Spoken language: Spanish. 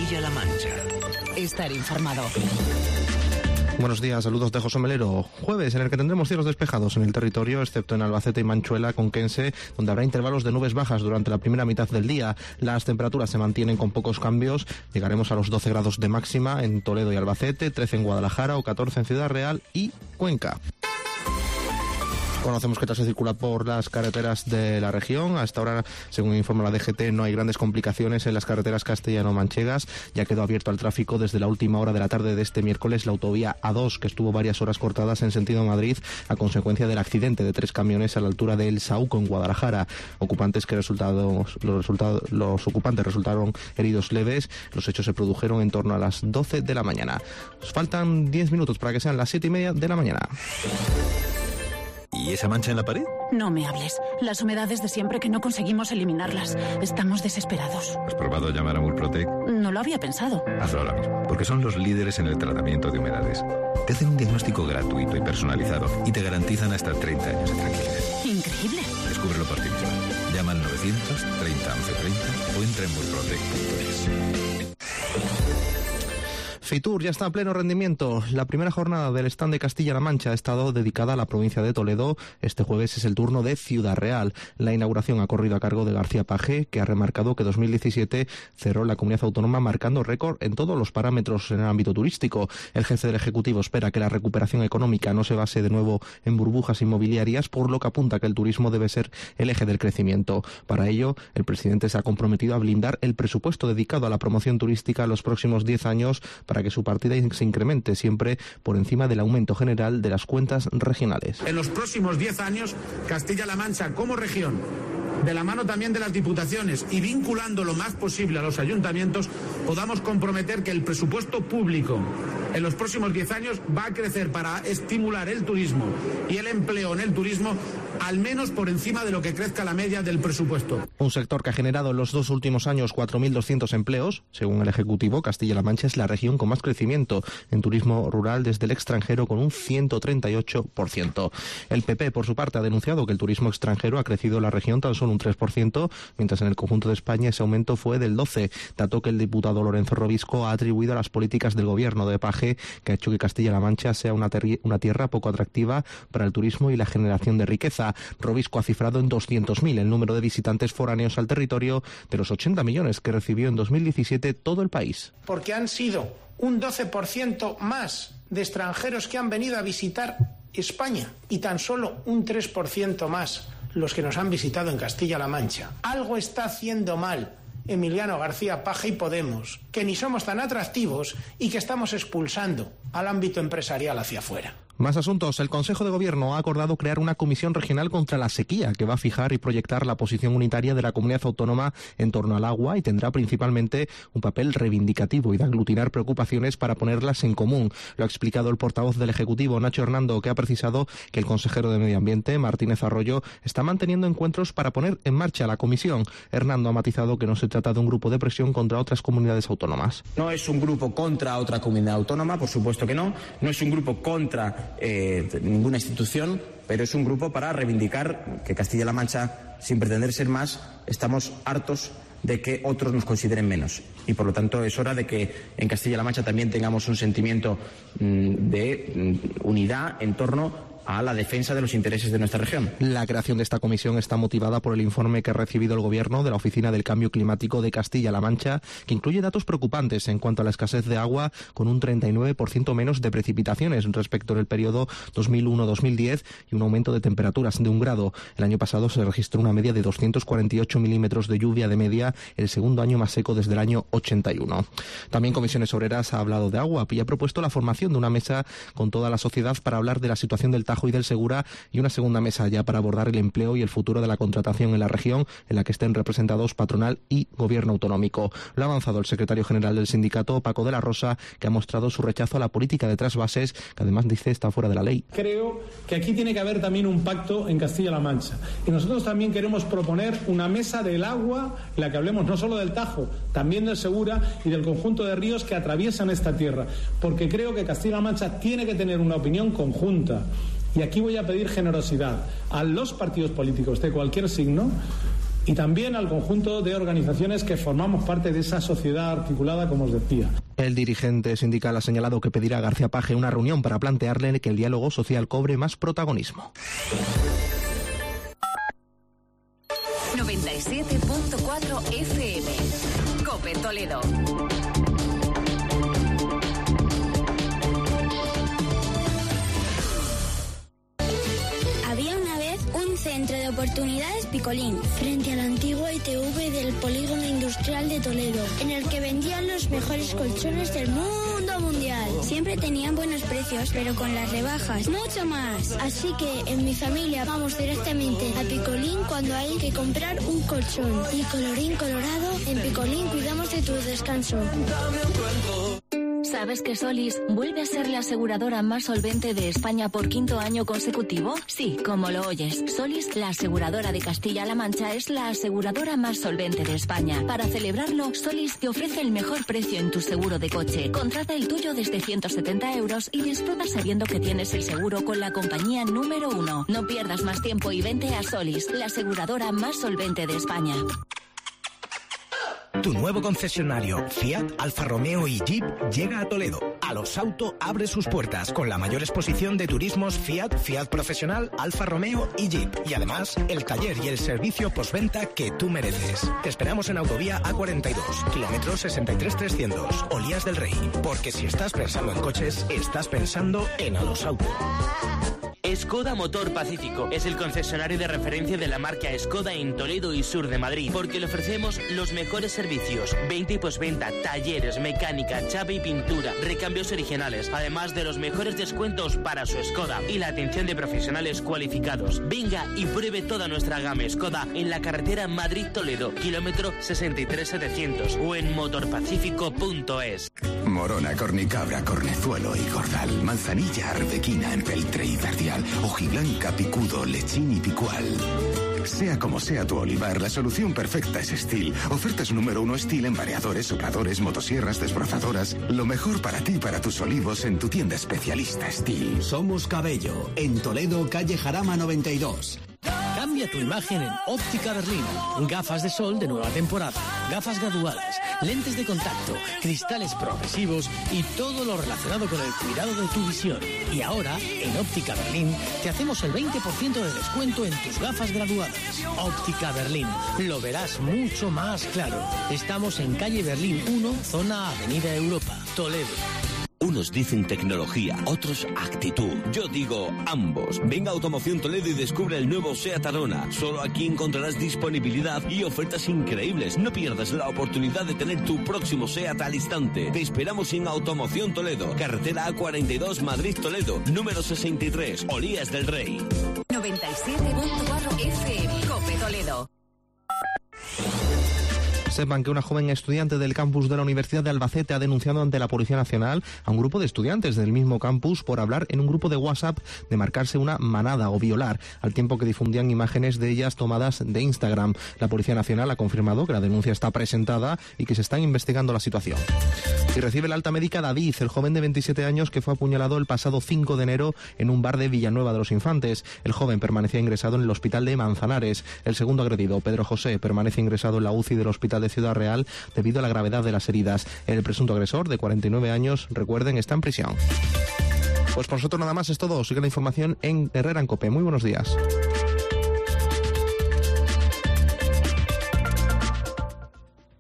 Castilla-La Mancha. Estar informado. Buenos días, saludos de José Melero. Jueves en el que tendremos cielos despejados en el territorio, excepto en Albacete y Manchuela, Conquense, donde habrá intervalos de nubes bajas durante la primera mitad del día. Las temperaturas se mantienen con pocos cambios. Llegaremos a los 12 grados de máxima en Toledo y Albacete, 13 en Guadalajara o 14 en Ciudad Real y Cuenca. Conocemos que tras se circula por las carreteras de la región. Hasta ahora, según informa la DGT, no hay grandes complicaciones en las carreteras castellano-manchegas. Ya quedó abierto al tráfico desde la última hora de la tarde de este miércoles la autovía A2, que estuvo varias horas cortadas en sentido Madrid a consecuencia del accidente de 3 camiones a la altura de El Saúco en Guadalajara. Los ocupantes resultaron heridos leves. Los hechos se produjeron en torno a las 12 de la mañana. Nos faltan 10 minutos para que sean las 7:30 de la mañana. ¿Y esa mancha en la pared? No me hables. Las humedades de siempre que no conseguimos eliminarlas. Estamos desesperados. ¿Has probado llamar a Murprotec? No lo había pensado. Hazlo ahora mismo, porque son los líderes en el tratamiento de humedades. Te hacen un diagnóstico gratuito y personalizado y te garantizan hasta 30 años de tranquilidad. Increíble. Descúbrelo por ti mismo. Llama al 930 1130 o entra en murprotec.es. Fitur ya está a pleno rendimiento. La primera jornada del stand de Castilla-La Mancha ha estado dedicada a la provincia de Toledo. Este jueves es el turno de Ciudad Real. La inauguración ha corrido a cargo de García Page, que ha remarcado que 2017 cerró la comunidad autónoma marcando récord en todos los parámetros en el ámbito turístico. El jefe del Ejecutivo espera que la recuperación económica no se base de nuevo en burbujas inmobiliarias, por lo que apunta que el turismo debe ser el eje del crecimiento. Para ello, el presidente se ha comprometido a blindar el presupuesto dedicado a la promoción turística en los próximos 10 años para que su partida se incremente siempre por encima del aumento general de las cuentas regionales. En los próximos 10 años, Castilla-La Mancha como región, de la mano también de las diputaciones y vinculando lo más posible a los ayuntamientos, podamos comprometer que el presupuesto público en los próximos 10 años va a crecer para estimular el turismo y el empleo en el turismo al menos por encima de lo que crezca la media del presupuesto. Un sector que ha generado en los 2 últimos años 4.200 empleos. Según el Ejecutivo, Castilla-La Mancha es la región con más crecimiento en turismo rural desde el extranjero, con un 138%. El PP, por su parte, ha denunciado que el turismo extranjero ha crecido en la región tan solo un 3%, mientras en el conjunto de España ese aumento fue del 12%, dato que el diputado Lorenzo Robisco ha atribuido a las políticas del gobierno de Page, que ha hecho que Castilla-La Mancha sea una tierra poco atractiva para el turismo y la generación de riqueza. Robisco ha cifrado en 200.000 el número de visitantes foráneos al territorio de los 80 millones que recibió en 2017 todo el país. Porque han sido un 12% más de extranjeros que han venido a visitar España y tan solo un 3% más los que nos han visitado en Castilla-La Mancha. Algo está haciendo mal Emiliano García Page y Podemos, que ni somos tan atractivos y que estamos expulsando al ámbito empresarial hacia afuera. Más asuntos. El Consejo de Gobierno ha acordado crear una comisión regional contra la sequía que va a fijar y proyectar la posición unitaria de la comunidad autónoma en torno al agua y tendrá principalmente un papel reivindicativo y de aglutinar preocupaciones para ponerlas en común. Lo ha explicado el portavoz del Ejecutivo, Nacho Hernando, que ha precisado que el consejero de Medio Ambiente, Martínez Arroyo, está manteniendo encuentros para poner en marcha la comisión. Hernando ha matizado que no se trata de un grupo de presión contra otras comunidades autónomas. No es un grupo contra otra comunidad autónoma, por supuesto que no. No es un grupo contra ninguna institución, pero es un grupo para reivindicar que Castilla-La Mancha, sin pretender ser más, estamos hartos de que otros nos consideren menos. Y por lo tanto es hora de que en Castilla-La Mancha también tengamos un sentimiento de unidad en torno a la defensa de los intereses de nuestra región. La creación de esta comisión está motivada por el informe que ha recibido el Gobierno de la Oficina del Cambio Climático de Castilla-La Mancha, que incluye datos preocupantes en cuanto a la escasez de agua, con un 39% menos de precipitaciones respecto del periodo 2001-2010 y un aumento de temperaturas de 1 grado. El año pasado se registró una media de 248 milímetros de lluvia de media, el segundo año más seco desde el año 81. También Comisiones Obreras ha hablado de agua y ha propuesto la formación de una mesa con toda la sociedad para hablar de la situación del Tajo y del Segura, y una segunda mesa ya para abordar el empleo y el futuro de la contratación en la región, en la que estén representados patronal y gobierno autonómico. Lo ha avanzado el secretario general del sindicato, Paco de la Rosa, que ha mostrado su rechazo a la política de trasvases, que además dice está fuera de la ley. Creo que aquí tiene que haber también un pacto en Castilla-La Mancha, y nosotros también queremos proponer una mesa del agua en la que hablemos no solo del Tajo, también del Segura y del conjunto de ríos que atraviesan esta tierra, porque creo que Castilla-La Mancha tiene que tener una opinión conjunta. Y aquí voy a pedir generosidad a los partidos políticos de cualquier signo y también al conjunto de organizaciones que formamos parte de esa sociedad articulada, como os decía. El dirigente sindical ha señalado que pedirá a García Page una reunión para plantearle que el diálogo social cobre más protagonismo. 97.4 FM. COPE Toledo. Había una vez un centro de oportunidades Picolín, frente a la antigua ITV del Polígono Industrial de Toledo, en el que vendían los mejores colchones del mundo mundial. Siempre tenían buenos precios, pero con las rebajas, mucho más. Así que en mi familia vamos directamente a Picolín cuando hay que comprar un colchón. Y colorín colorado, en Picolín cuidamos de tu descanso. ¿Sabes que Solís vuelve a ser la aseguradora más solvente de España por 5º año consecutivo? Sí, como lo oyes. Solís, la aseguradora de Castilla-La Mancha, es la aseguradora más solvente de España. Para celebrarlo, Solís te ofrece el mejor precio en tu seguro de coche. Contrata el tuyo desde 170 € y disfruta sabiendo que tienes el seguro con la compañía número 1. No pierdas más tiempo y vente a Solís, la aseguradora más solvente de España. Tu nuevo concesionario Fiat, Alfa Romeo y Jeep llega a Toledo. A Los Auto abre sus puertas con la mayor exposición de turismos Fiat, Fiat Profesional, Alfa Romeo y Jeep. Y además, el taller y el servicio postventa que tú mereces. Te esperamos en Autovía A42, kilómetros 63300, Olías del Rey. Porque si estás pensando en coches, estás pensando en A Los Auto. Skoda Motor Pacífico es el concesionario de referencia de la marca Skoda en Toledo y sur de Madrid, porque le ofrecemos los mejores servicios, venta y postventa, talleres, mecánica, chapa y pintura, recambios originales, además de los mejores descuentos para su Skoda y la atención de profesionales cualificados. Venga y pruebe toda nuestra gama Skoda en la carretera Madrid-Toledo, kilómetro 63700 o en motorpacífico.es. Morona, cornicabra, cornezuelo y cordal, manzanilla, arbequina, empeltre y verdial, hojiblanca, picudo, lechín y picual. Sea como sea tu olivar, la solución perfecta es Stihl. Ofertas número 1 Stihl en variadores, sopladores, motosierras, desbrozadoras. Lo mejor para ti y para tus olivos en tu tienda especialista Stihl. Somos Cabello, en Toledo, calle Jarama 92. Cambia tu imagen en Óptica Berlín. Gafas de sol de nueva temporada, gafas graduadas, lentes de contacto, cristales progresivos y todo lo relacionado con el cuidado de tu visión. Y ahora, en Óptica Berlín, te hacemos el 20% de descuento en tus gafas graduadas. Óptica Berlín, lo verás mucho más claro. Estamos en calle Berlín 1, zona Avenida Europa, Toledo. Unos dicen tecnología, otros actitud. Yo digo ambos. Venga a Automoción Toledo y descubre el nuevo Seat Arona. Solo aquí encontrarás disponibilidad y ofertas increíbles. No pierdas la oportunidad de tener tu próximo Seat al instante. Te esperamos en Automoción Toledo, carretera A42 Madrid-Toledo, número 63, Olías del Rey. 97.4 FM, COPE Toledo. Sepan que una joven estudiante del campus de la Universidad de Albacete ha denunciado ante la Policía Nacional a un grupo de estudiantes del mismo campus por hablar en un grupo de WhatsApp de marcarse una manada o violar, al tiempo que difundían imágenes de ellas tomadas de Instagram. La Policía Nacional ha confirmado que la denuncia está presentada y que se está investigando la situación. Y recibe el alta médica David, el joven de 27 años que fue apuñalado el pasado 5 de enero en un bar de Villanueva de los Infantes. El joven permanecía ingresado en el hospital de Manzanares. El segundo agredido, Pedro José, permanece ingresado en la UCI del hospital de Ciudad Real debido a la gravedad de las heridas. El presunto agresor, de 49 años, recuerden, está en prisión. Pues por nosotros nada más es todo. Sigue la información en Herrera en COPE. Muy buenos días.